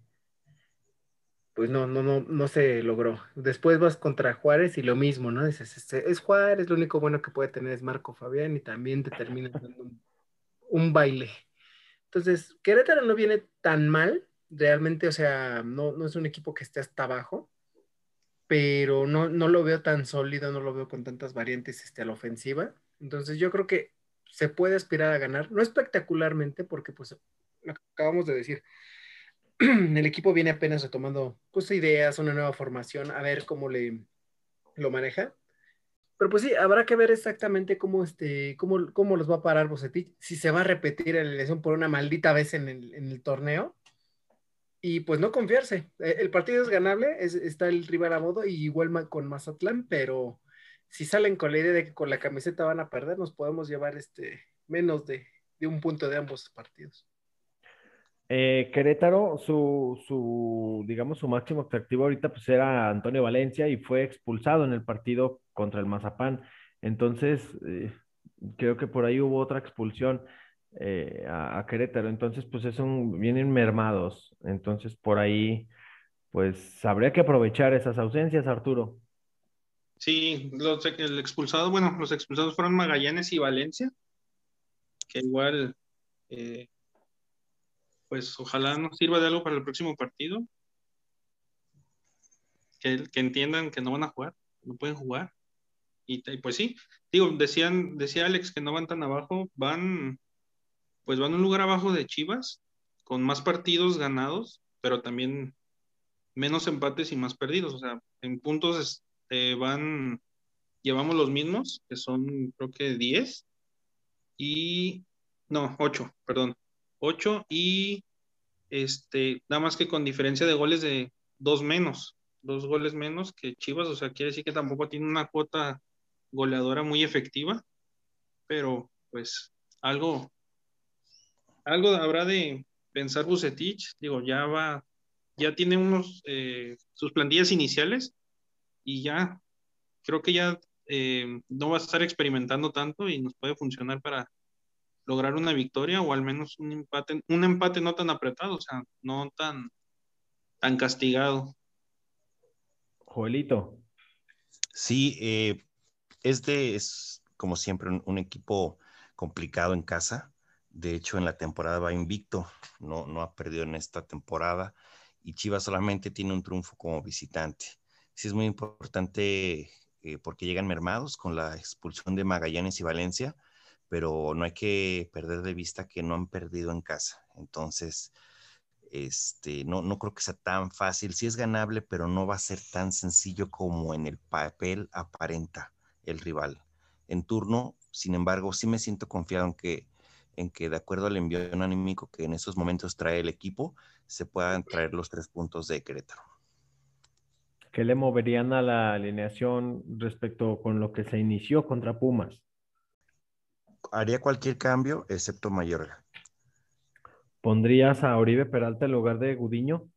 pues no, no, no, no se logró. Después vas contra Juárez y lo mismo, ¿no? Dices, este, es Juárez, lo único bueno que puede tener es Marco Fabián y también te terminan dando un, un baile. Entonces, Querétaro no viene tan mal, realmente, o sea, no, no es un equipo que esté hasta abajo, pero no, no lo veo tan sólido, no lo veo con tantas variantes este, a la ofensiva. Entonces yo creo que se puede aspirar a ganar, no espectacularmente, porque pues lo que acabamos de decir, el equipo viene apenas retomando pues ideas, una nueva formación, a ver cómo le lo maneja. Pero pues sí, habrá que ver exactamente cómo, este, cómo, cómo los va a parar Bucetich, si se va a repetir la elección por una maldita vez en el, en el torneo, y pues no confiarse. Eh, El partido es ganable, es, está el rival a modo, y igual ma- con Mazatlán, pero si salen con la idea de que con la camiseta van a perder, nos podemos llevar este, menos de, de un punto de ambos partidos. Eh, Querétaro, su, su, digamos, su máximo atractivo ahorita pues era Antonio Valencia y fue expulsado en el partido contra el Mazapán. Entonces, eh, creo que por ahí hubo otra expulsión eh, a, a Querétaro. Entonces, pues es un, vienen mermados. Entonces, por ahí, pues habría que aprovechar esas ausencias, Arturo. Sí, los, el expulsado, bueno, los expulsados fueron Magallanes y Valencia, que igual, eh, pues ojalá nos sirva de algo para el próximo partido, que, que entiendan que no van a jugar, no pueden jugar. Y, y pues sí, digo, decían, decía Alex que no van tan abajo, van, pues van un lugar abajo de Chivas, con más partidos ganados, pero también menos empates y más perdidos. O sea, en puntos este, van, llevamos los mismos, que son creo que diez y, no, ocho perdón, ocho y este, nada más que con diferencia de goles de dos menos, dos goles menos que Chivas, o sea, quiere decir que tampoco tiene una cuota goleadora muy efectiva, pero pues algo, algo habrá de pensar Bucetich, digo, ya va, ya tiene unos, eh, sus plantillas iniciales y ya creo que ya eh, no va a estar experimentando tanto y nos puede funcionar para lograr una victoria o al menos un empate, un empate no tan apretado, o sea, no tan, tan castigado. Joelito. Sí, eh, este es como siempre un, un equipo complicado en casa. De hecho, en la temporada va invicto, no, no ha perdido en esta temporada y Chivas solamente tiene un triunfo como visitante. Sí es muy importante eh, porque llegan mermados con la expulsión de Magallanes y Valencia, pero no hay que perder de vista que no han perdido en casa. Entonces, este, no, no creo que sea tan fácil. Sí es ganable, pero no va a ser tan sencillo como en el papel aparenta el rival. En turno, sin embargo, sí me siento confiado en que, en que de acuerdo al envío anímico que en esos momentos trae el equipo, se puedan traer los tres puntos de Querétaro. ¿Qué le moverían a la alineación respecto con lo que se inició contra Pumas? Haría cualquier cambio excepto Mayorga. ¿Pondrías a Oribe Peralta en lugar de Gudiño?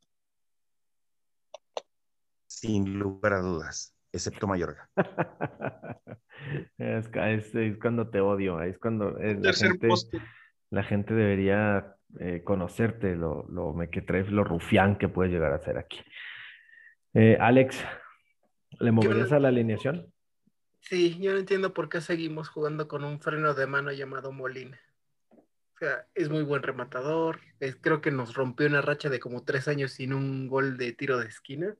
Sin lugar a dudas, excepto Mayorga. Es, ca- es- es cuando te odio, es cuando eh, Un la tercer gente, poste. la gente debería eh, conocerte, lo, lo mequetrefe, lo rufián que puedes llegar a ser aquí. Eh, Alex, ¿le Yo no moverías a la entiendo. alineación? Sí, yo no entiendo por qué seguimos jugando con un freno de mano llamado Molina. O sea, es muy buen rematador. Es- creo que nos rompió una racha de como tres años sin un gol de tiro de esquina.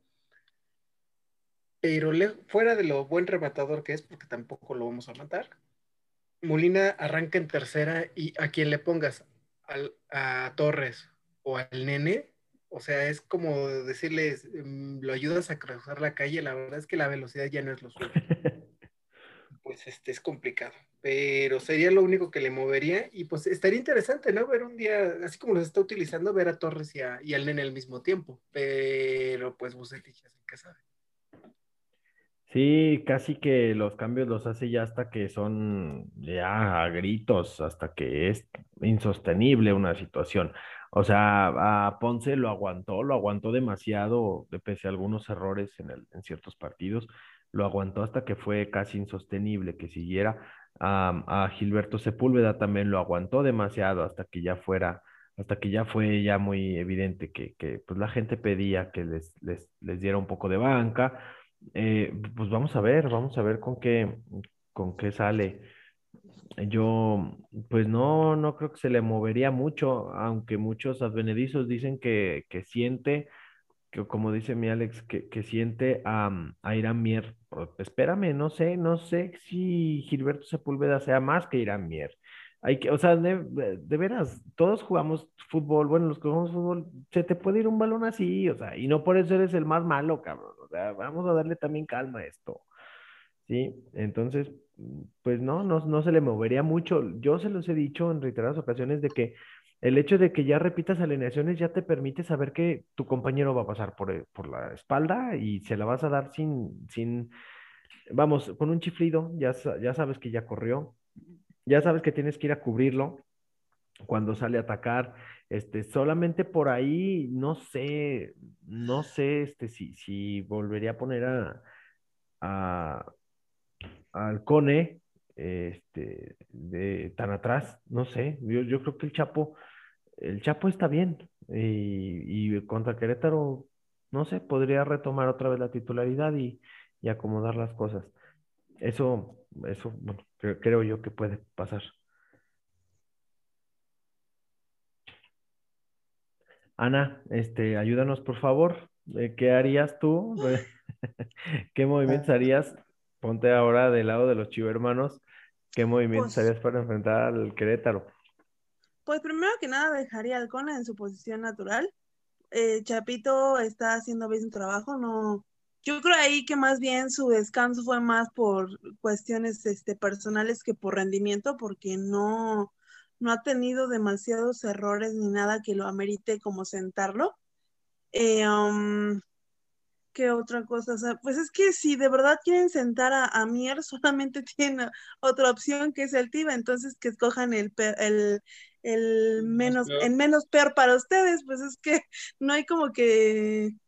Pero le- fuera de lo buen rematador que es, porque tampoco lo vamos a matar, Molina arranca en tercera y a quien le pongas al, a Torres o al Nene, o sea, es como decirles, mm, lo ayudas a cruzar la calle, la verdad es que la velocidad ya no es lo suyo. Pues este es complicado, pero sería lo único que le movería y pues estaría interesante, ¿no? Ver un día, así como los está utilizando, ver a Torres y, a, y al Nene al mismo tiempo, pero pues Bucetich ya sé qué sabe. Sí, casi que los cambios los hace ya hasta que son ya a gritos, hasta que es insostenible una situación. O sea, a Ponce lo aguantó, lo aguantó demasiado, de pese a algunos errores en el, en ciertos partidos, lo aguantó hasta que fue casi insostenible que siguiera. A, a Gilberto Sepúlveda también lo aguantó demasiado hasta que ya fuera, hasta que ya fue ya muy evidente que, que pues la gente pedía que les, les, les diera un poco de banca. Eh, pues vamos a ver, vamos a ver con qué, con qué sale. Yo, pues no, no creo que se le movería mucho, aunque muchos advenedizos dicen que, que siente, que como dice mi Alex, que, que siente a, a Irán Mier. Pero espérame, no sé, no sé si Gilberto Sepúlveda sea más que Irán Mier. Hay que, o sea, de, de veras, todos jugamos fútbol, bueno, los que jugamos fútbol, se te puede ir un balón así, o sea, y no por eso eres el más malo, cabrón. O sea, vamos a darle también calma a esto. Sí, entonces, mm, pues no, no, no se le movería mucho. Yo se los he dicho en reiteradas ocasiones de que el hecho de que ya repitas alineaciones ya te permite saber que tu compañero va a pasar por, el- por la espalda y se la vas a dar sin, sin, vamos, con un chiflido, ya, sa- ya sabes que ya corrió, ya sabes que tienes que ir a cubrirlo cuando sale a atacar. Este, solamente por ahí, no sé, no sé, este, si, si volvería a poner a, a al Cone, este, de tan atrás, no sé, yo, yo creo que el Chapo, el Chapo está bien y, y contra Querétaro, no sé, podría retomar otra vez la titularidad y, y acomodar las cosas. Eso, eso, bueno, cre- creo yo que puede pasar. Ana, este, ayúdanos por favor. Eh, ¿Qué harías tú? ¿Qué movimientos harías? Ponte ahora del lado de los chivermanos. ¿Qué movimientos Pues, harías para enfrentar al Querétaro? pues primero que nada dejaría al Cone en su posición natural. Eh, Chapito está haciendo bien su trabajo, no. Yo creo ahí que más bien su descanso fue más por cuestiones este, personales que por rendimiento, porque no, no ha tenido demasiados errores ni nada que lo amerite como sentarlo. Eh, um, ¿Qué otra cosa? O sea, pues es que si de verdad quieren sentar a, a Mier, solamente tienen a- otra opción que es el Tiva, entonces que escojan el, pe- el, el Más menos, peor. el menos peor para ustedes, pues es que no hay como que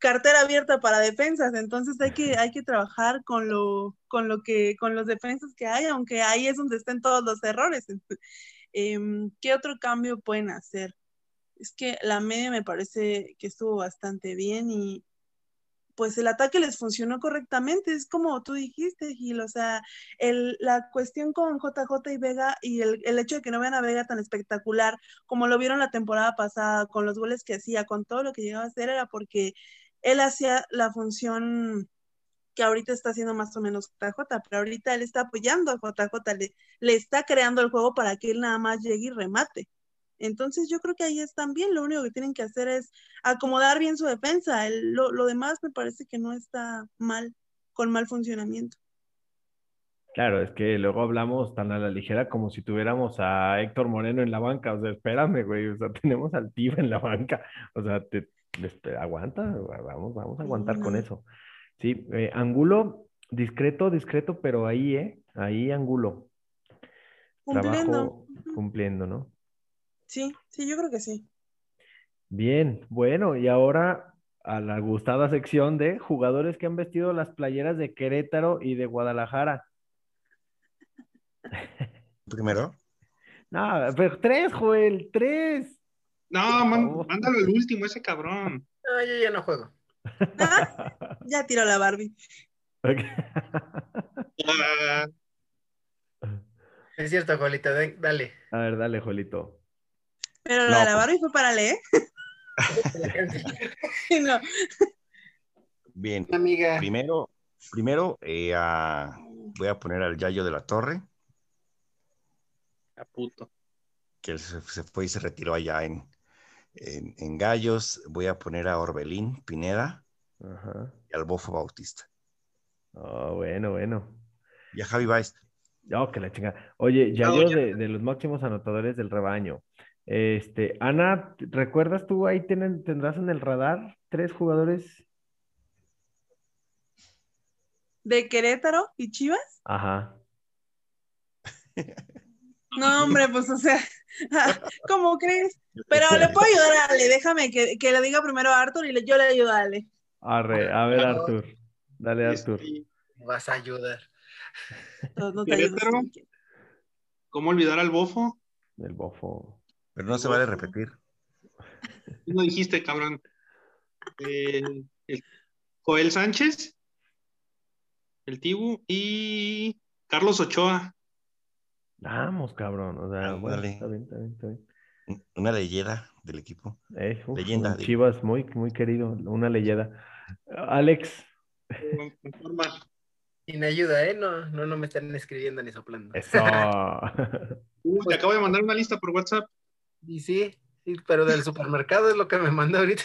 cartera abierta para defensas, entonces hay que, hay que trabajar con lo, con lo que, con los defensas que hay, aunque ahí es donde estén todos los errores. Eh, ¿Qué otro cambio pueden hacer? Es que la media me parece que estuvo bastante bien y pues el ataque les funcionó correctamente, es como tú dijiste, Gil, o sea, el, la cuestión con J J y Vega y el, el hecho de que no vean a Vega tan espectacular como lo vieron la temporada pasada, con los goles que hacía, con todo lo que llegaba a hacer, era porque él hacía la función que ahorita está haciendo más o menos J J, pero ahorita él está apoyando a J J, le, le está creando el juego para que él nada más llegue y remate. Entonces yo creo que ahí están bien, lo único que tienen que hacer es acomodar bien su defensa, el, lo, lo demás me parece que no está mal, con mal funcionamiento. Claro, es que luego hablamos tan a la ligera como si tuviéramos a Héctor Moreno en la banca. O sea, espérame, güey. O sea, tenemos al Tiva en la banca. O sea, te, te- aguanta, vamos, vamos a aguantar con No. eso. Sí, eh, Angulo, discreto, discreto, pero ahí, ¿eh? Ahí Angulo. Cumpliendo. Trabajo cumpliendo, ¿no? Sí, sí, yo creo que sí. Bien, bueno, y ahora a la gustada sección de jugadores que han vestido las playeras de Querétaro y de Guadalajara. Primero, No, pero tres, Joel, tres. No, Por man, favor. mándalo al último, ese cabrón. No, yo ya no juego. Ah, ya tiró la Barbie. Ok. Ah, Es cierto, Jolita, de- dale. A ver, dale, Jolito. Pero la de no, la pues Barbie fue para leer. No. bien. Amiga. Primero, primero eh, a- voy a poner al Yayo de la Torre, a puto. que él se, se fue y se retiró allá en, en, en Gallos. Voy a poner a Orbelín Pineda Ajá. y al Bofo Bautista. Oh, bueno, bueno. Y a Javi Baez. Oh, que la chingada. Oye, ya No, yo ya. de, de los máximos anotadores del rebaño. Este, Ana, ¿recuerdas tú ahí tienen, tendrás en el radar tres jugadores? ¿De Querétaro y Chivas? Ajá. No, hombre, pues, o sea, ¿cómo crees? Pero le puedo ayudar a Ale, déjame que, que le diga primero a Arthur y le- yo le ayudo a Ale. Arre, a ver, No, Artur. Dale, Artur. Este, me vas a ayudar. No, no te ayudo si Querétaro, no quieres. ¿cómo olvidar al bofo? El bofo. Pero no El se vale Bofo. repetir. Tú no dijiste, cabrón. Eh, el Joel Sánchez, el Tibu y Carlos Ochoa. Vamos, cabrón. O sea, bueno, Ándale. está bien, está bien, está bien. Una leyenda del equipo. Eh, uf, Leyenda, un digo. Chivas muy, muy querido, una leyenda. Alex. Con- con forma. Sin ayuda, ¿eh? No, no, no me están escribiendo ni soplando. Eso. Uh, te Pues, acabo de mandar una lista por WhatsApp. y sí, sí, pero del supermercado es lo que me mandó ahorita.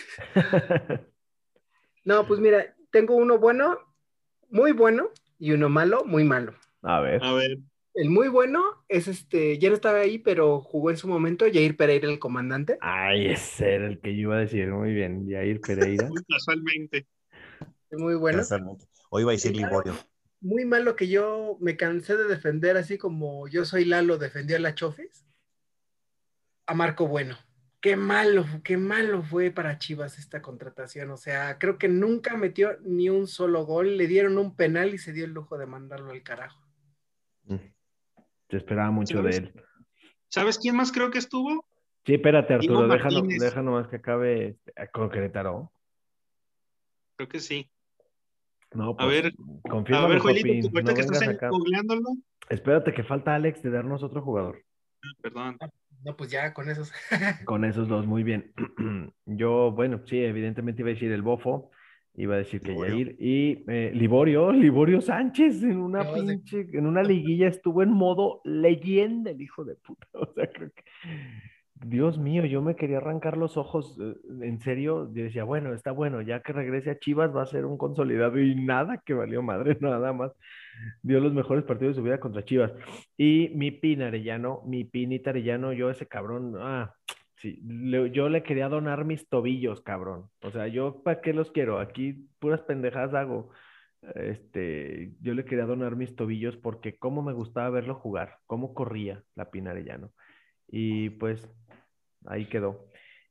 No, pues mira, tengo uno bueno, muy bueno, y uno malo, muy malo. A ver. A ver, El muy bueno es este, ya no estaba ahí, pero jugó en su momento Jair Pereira, el comandante. Ay, ese era el que yo iba a decir. Muy bien, Jair Pereira. muy casualmente. Muy bueno. Casualmente. Hoy iba a decir El malo, Liborio. muy malo que yo me cansé de defender, así como yo soy Lalo, defendió a la Chofis, a Marco Bueno. Qué malo, qué malo fue para Chivas esta contratación. O sea, creo que nunca metió ni un solo gol. Le dieron un penal y se dio el lujo de mandarlo al carajo. Mm, Se esperaba mucho de ¿Sabes? él. ¿Sabes quién más creo que estuvo? Sí, espérate, Diego Arturo, déjalo, Martínez. déjalo más que acabe este, con Querétaro. Creo que sí. No, A pues, ver, a confírmalo, ver, Joelito, Joaquín. ahorita No que estás vengas ahí acá. googleándolo. Espérate que falta Alex de darnos otro jugador. Perdón. No, pues ya con esos. Con esos dos, muy bien. Yo, bueno, sí, evidentemente iba a decir el Bofo, iba a decir que Liborio. Yair y eh, Liborio, Liborio Sánchez en una Dios de- pinche, en una liguilla estuvo en modo leyenda el hijo de puta. O sea, creo que, Dios mío, yo me quería arrancar los ojos, eh, en serio, yo decía, bueno, está bueno, ya que regrese a Chivas va a ser un consolidado y nada que valió madre, nada más. Dio los mejores partidos de su vida contra Chivas. Y mi Pin Arellano, mi Pinita Arellano, yo ese cabrón, ah, sí, le- yo le quería donar mis tobillos, cabrón. O sea, yo ¿para qué los quiero? Aquí puras pendejadas hago. Este, yo le quería donar mis tobillos porque cómo me gustaba verlo jugar, cómo corría la Pin Arellano. Y pues ahí quedó.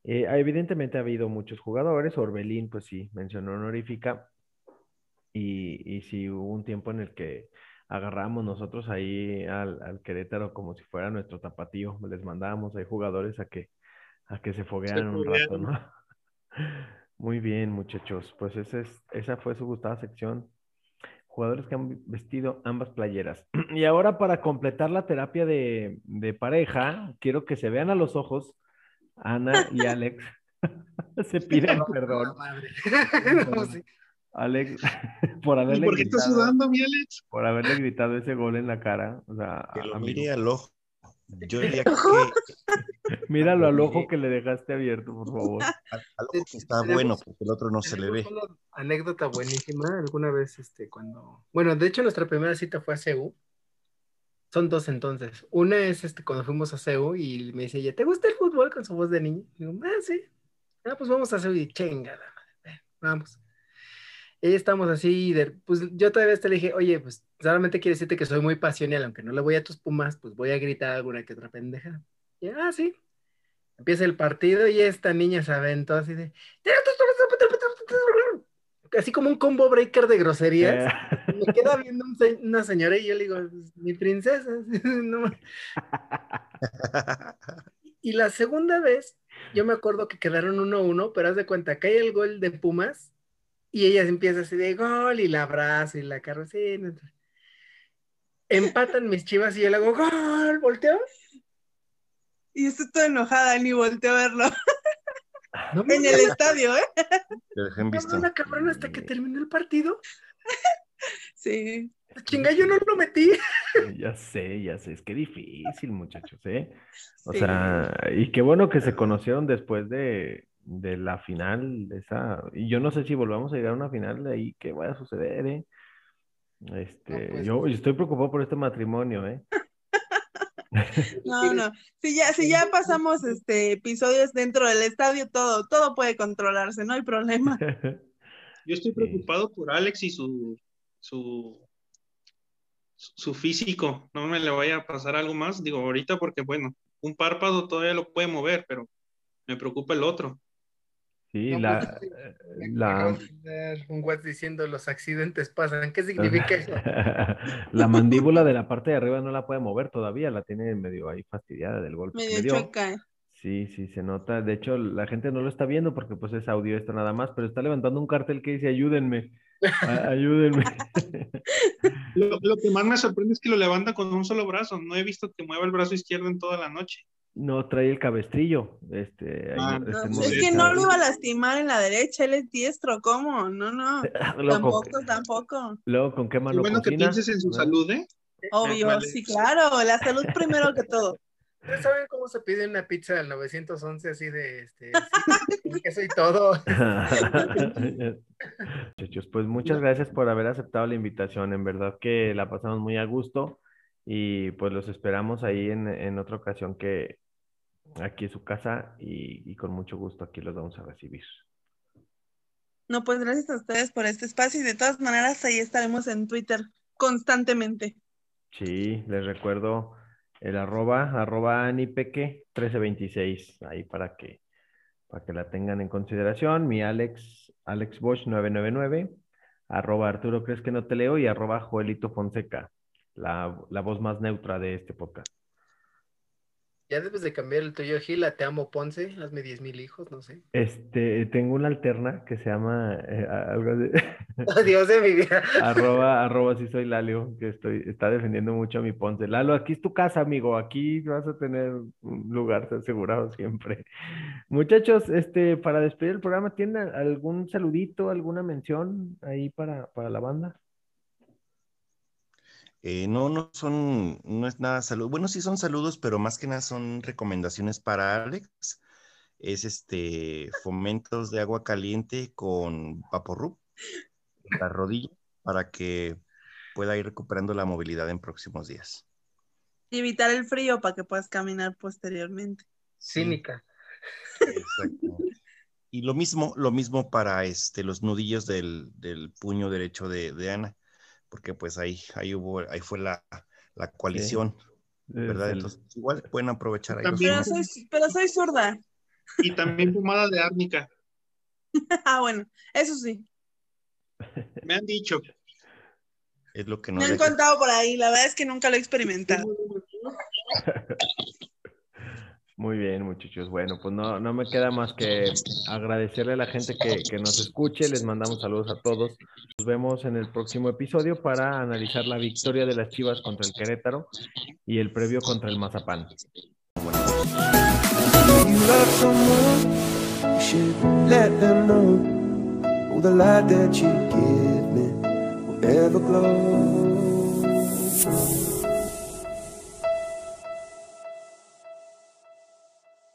Eh, evidentemente ha habido muchos jugadores, Orbelín, pues sí, mencionó honorífica, y, y sí hubo un tiempo en el que agarramos nosotros ahí al, al Querétaro como si fuera nuestro tapatío, les mandábamos ahí jugadores a que, a que se Se foguearan un rato, foguearon. ¿no? Muy bien, muchachos, pues ese es, esa fue su gustada sección. Jugadores que han vestido ambas playeras. Y ahora para completar la terapia de, de pareja, quiero que se vean a los ojos Ana y Alex. Se piden La perdón. madre. Se piden No, perdón. sí. Alex, por ¿Y haberle por qué estás gritado, sudando, mi Alex? por haberle gritado ese gol en la cara. O sea, Que a- lo amigo, mire al ojo. Yo diría que míralo lo al ojo mire que le dejaste abierto, por favor. al, al Te- ojo que está bueno, Tenemos, porque el otro no se le tenemos ve. una anécdota buenísima. Alguna vez, este, cuando. Bueno, de hecho, nuestra primera cita fue a C E U. Son dos entonces. Una es este, cuando fuimos a C E U y me dice ella, ¿te gusta el fútbol con su voz de niña? Y digo, ah, sí. Ah, pues vamos a C E U y chingada madre. Vamos. Y estamos así, de, pues yo todavía te le dije, oye, pues solamente quiero decirte que soy muy pasional, aunque no le voy a tus Pumas, pues voy a gritar alguna que otra pendeja. Y, ah, sí. Empieza el partido y esta niña se aventó así de... Así como un combo breaker de Eh, groserías. Me queda viendo un se- una señora y yo le digo, pues, mi princesa. No. Y la segunda vez, yo me acuerdo que quedaron uno a uno, pero haz de cuenta, cae el gol de Pumas y ella empieza así de gol y la abrazo y la carro así. No, empatan mis Chivas y yo le hago gol, volteo. Y estoy toda enojada, ni volteo a verlo. No me En el estadio, ¿eh? Te dejé en no me visto. habló la cabrona hasta que terminó el partido. Sí. Chinga, yo no lo metí. Ya sé, ya sé, es que difícil, muchachos, ¿eh? O Sí. sea, y qué bueno que se conocieron después de, de la final, de esa, y yo no sé si volvamos a llegar a una final de ahí, qué vaya a suceder, ¿eh? No, Este, pues, yo, yo estoy preocupado por este matrimonio, ¿eh? No, no. Si ya, si ya pasamos este episodios dentro del estadio, todo, todo puede controlarse, no hay problema. Yo estoy Sí. preocupado por Alex y su, su, su físico. No me le vaya a pasar algo más. Digo, ahorita porque, bueno, un párpado todavía lo puede mover, pero me preocupa el otro. Sí, no, pues la, me, me acabas la, de dar un WhatsApp diciendo los accidentes pasan. ¿Qué significa eso? la mandíbula de la parte de arriba no la puede mover todavía, la tiene medio ahí fastidiada del golpe que le Medio dio. chueca. Sí, sí, se nota. De hecho, la gente no lo está viendo porque pues es audio esto nada más, pero está levantando un cartel que dice ayúdenme, a- ayúdenme. Lo, lo que más me sorprende es que lo levanta con un solo brazo. No he visto que mueva el brazo izquierdo en toda la noche. No trae el cabestrillo, este, ahí Ah, no- No, este pues es que no inmovilizado. lo iba a lastimar en la derecha, él es diestro, ¿cómo? No, no. Luego, Tampoco, tampoco. luego, ¿con qué Qué mano bueno que cocina? pienses en su ¿Verdad? salud, ¿eh? Me- Obvio, me sí, alegra. claro. La salud primero que todo. ¿Ustedes saben cómo se pide una pizza del novecientos once así de, este, sí, con queso y todo? Muchachos, pues muchas gracias por haber aceptado la invitación. En verdad que la pasamos muy a gusto y pues los esperamos ahí en, en otra ocasión que aquí en su casa y, y con mucho gusto aquí los vamos a recibir. No, pues gracias a ustedes por este espacio y de todas maneras ahí estaremos en Twitter constantemente. Sí, les recuerdo el arroba, arroba anipeque trece veintiséis, ahí para que, para que la tengan en consideración. Mi Alex, Alex Bosch nueve nueve nueve, arroba Arturo Crees que no te leo y arroba Joelito Fonseca, la, la voz más neutra de este podcast. Ya debes de cambiar el tuyo, Gila, te amo Ponce, hazme diez mil hijos, no sé. Este, tengo una alterna que se llama eh, algo así, Dios de mi vida. arroba, arroba sí soy Lalio, que estoy, está defendiendo mucho a mi Ponce. Lalo, aquí es tu casa, amigo, aquí vas a tener un lugar asegurado siempre. Muchachos, este, para despedir el programa, ¿tienen algún saludito, alguna mención ahí para, para la banda? Eh, no, no son, no es nada salud. Bueno, sí son saludos, pero más que nada son recomendaciones para Alex. Es este fomentos de agua caliente con Vaporub en la rodilla para que pueda ir recuperando la movilidad en próximos días. Y evitar el frío para que puedas caminar posteriormente. Cínica. Exacto. Y lo mismo, lo mismo para este, los nudillos del, del puño derecho de, de Ana, porque pues ahí, ahí hubo, ahí fue la, la coalición, Sí. ¿verdad? Es el- Entonces igual pueden aprovechar ahí los También- Pero fondos. soy, pero soy zurda. Y también pomada de árnica. Ah, bueno, eso sí. Me han dicho. Es lo que no Me han deja- contado por ahí, la verdad es que nunca lo he experimentado. Muy bien, muchachos. Bueno, pues no, no me queda más que agradecerle a la gente que, que nos escuche. Les mandamos saludos a todos. Nos vemos en el próximo episodio para analizar la victoria de las Chivas contra el Querétaro y el previo contra el Mazapán. If you love someone, you should let them know. Oh, the light that you give me will ever glow.